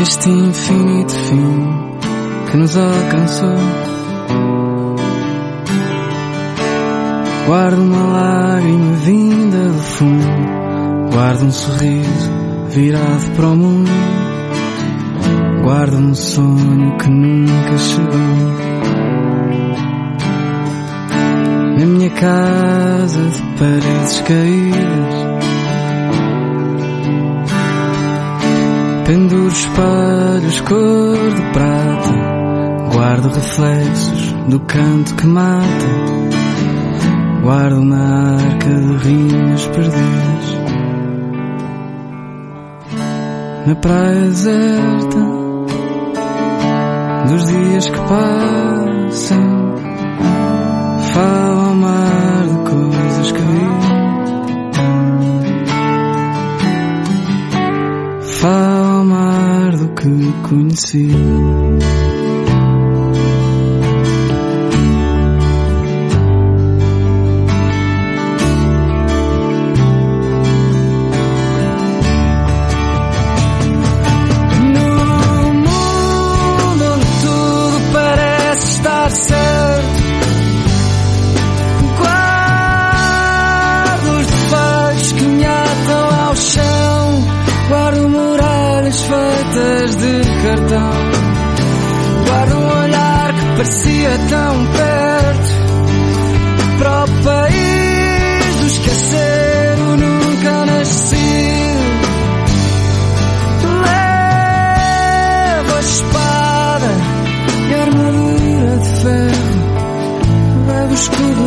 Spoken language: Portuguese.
neste infinito fim que nos alcançou. Guardo uma lágrima vinda do fundo, guardo um sorriso virado para o mundo, guardo um sonho que nunca chegou. Na minha casa de paredes caídas, penduro espelhos cor de prata, guardo reflexos do canto que mata, guardo uma arca de rimas perdidas. Na praia deserta dos dias que passam, falo ao mar de coisas que vi, falo ao mar do que conheci. Guardo um olhar que parecia tão perto, para o país do esquecer o nunca nascido. Levo a espada e a armadura de ferro, levo o escudo